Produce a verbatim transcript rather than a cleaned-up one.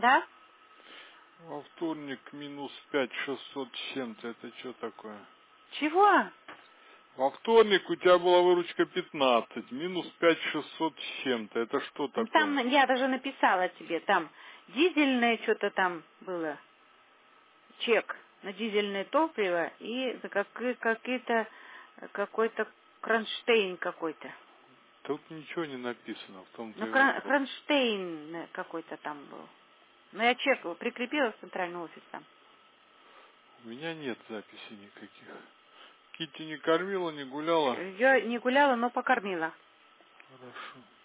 Да? Во вторник минус пять шестьсот семь-то. Это что такое? Чего? Во вторник у тебя была выручка пятнадцать. Минус пять шестьсот семь-то. Это что Ну, такое? там я даже написала тебе, там дизельное что-то там было. Чек на дизельное топливо и за какие- какие-то какой-то кронштейн какой-то. Тут ничего не написано. В том-то Ну, и крон- вопрос. кронштейн какой-то там был. Но я чек его прикрепила в центральный офис там. У меня нет записей никаких. Китти не кормила, не гуляла? Я не гуляла, но покормила. Хорошо.